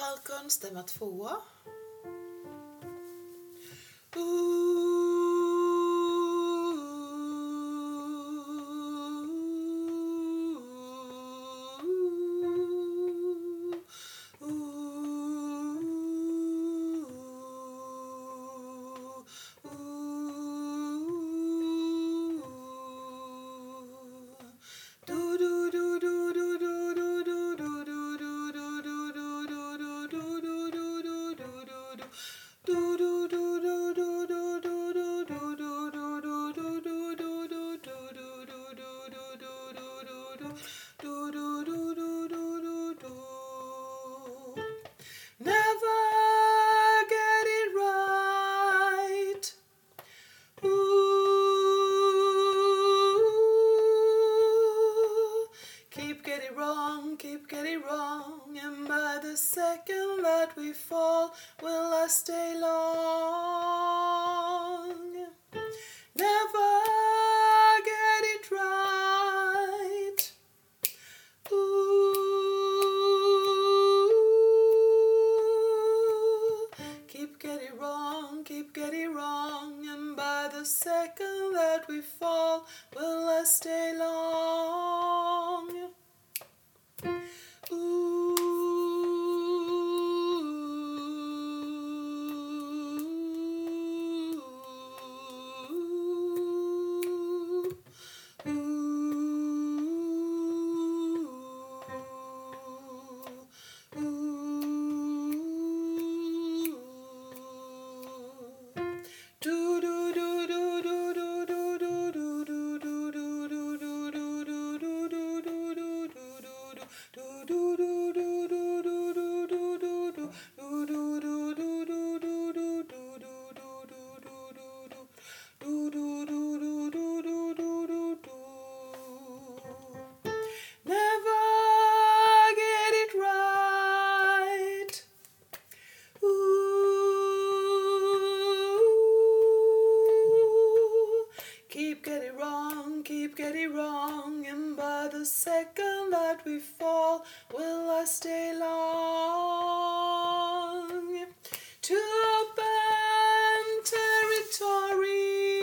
Falcon, stämma 2. Never get it right. Keep getting wrong, and by the second that we fall, will I stay long? Never get it right. Keep getting wrong, and by the second that we fall, will I stay long? Keep getting wrong, and by the second that we fall, will I stay long? To open territory.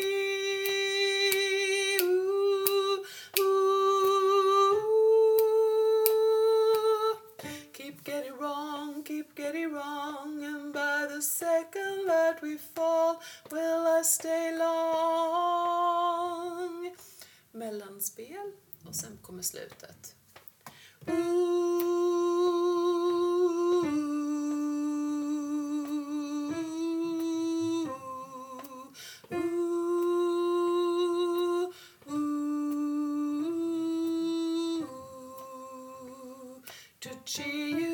Keep getting wrong, and by the second that we fall, will I stay long? Mellanspel och sen kommer slutet. To cheer you